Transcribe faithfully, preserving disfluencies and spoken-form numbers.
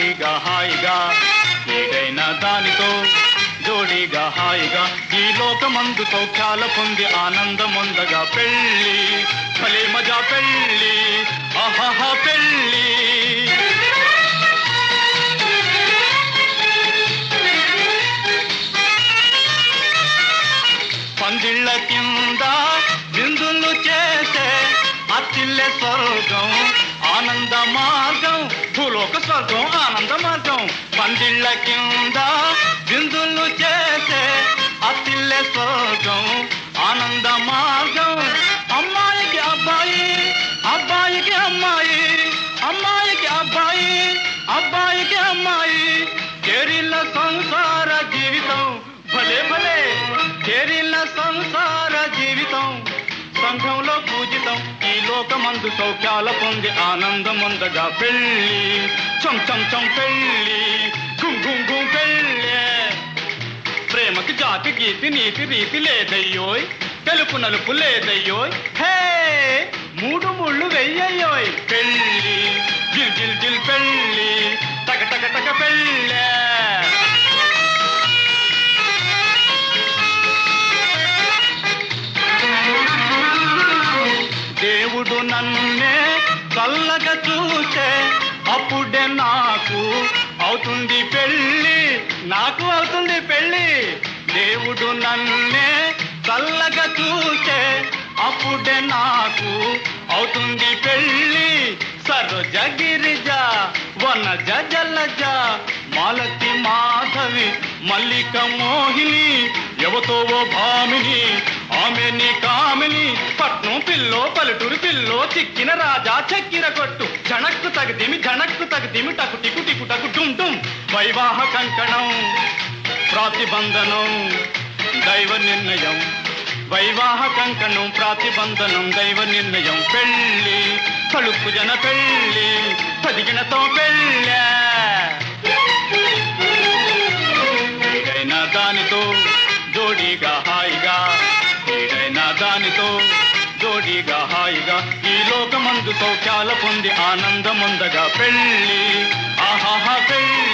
జోడీగా హాయిగా ఏదైనా దానితో జోడీగా హాయిగా ఈ లోకమందు సౌఖ్యాల పొంది ఆనందముందగా పెళ్ళి భలే మజా పెళ్ళి ఆహాహా పెళ్ళి పందిళ్ళ కింద విందులు చేసే అత్తిల్లే స్వర్గం ఆనంద మార్గం భూలోక స్వర్గం ఆనంద మార్గం పందిళ్ళ కింద విందులు చేసే అత్తిల్లే స్వర్గం ఆనంద మార్గం అమ్మాయికి అబ్బాయి అబ్బాయికి అమ్మాయి అమ్మాయికి అబ్బాయి అబ్బాయికి అమ్మాయి చేరిల్ల సంసార జీవితం భలే భలే చేరిల్ల సంసార జీవితం సంఘంలో పూజితం ఈ లోకమందు సౌఖ్యాల పొంది ఆనందముందగా పెళ్ళి చం చం చం పెళ్ళి గుం గుం గుం పెళ్ళి ప్రేమకి జాతి గీతి నీతి రీతి లేదయ్యోయ్ తెలుపు నలుపు లేదయ్యోయ్ హే మూడు ముళ్ళు వెయ్యయ్యోయ్ పెళ్ళి జిల్ జిల్ జిల్ పెళ్ళి టక టక టక పెళ్ళి దేవుడు నన్నే చల్లగా చూసే అప్పుడే నాకు అవుతుంది పెళ్ళి నాకు అవుతుంది పెళ్ళి దేవుడు నన్నే చల్లగా చూసే అప్పుడే నాకు అవుతుంది పెళ్ళి సరోజ గిరిజ వనజ జలజ మాలతి మాధవి మల్లిక మోహిని ఎవతో ఓ భామిని ఆమె నీ కామిని పట్నం పిల్లో పల్లెటూరు పిల్లో చిక్కిన రాజా చక్కిర కొట్టు జనక్కు తగదిమి జనక్కు తగదిమి టకు టికు టికు టకు డుమ్ డుమ్ వైవాహ కంకణం ప్రాతిబంధనం దైవ నిర్ణయం వైవాహ కంకణం ప్రాతిబంధనం దైవ నిర్ణయం పెళ్ళి కలుపు జన పెళ్ళి పదిగినతో పెళ్ళి ఏదైనా దానితో జోడీగా హాయిగా ఏదైనా దానితో జోడీగా హాయిగా ఈ లోకమందు సౌఖ్యాల పొంది ఆనందముందగా పెళ్ళి ఆహాహా పెళ్ళి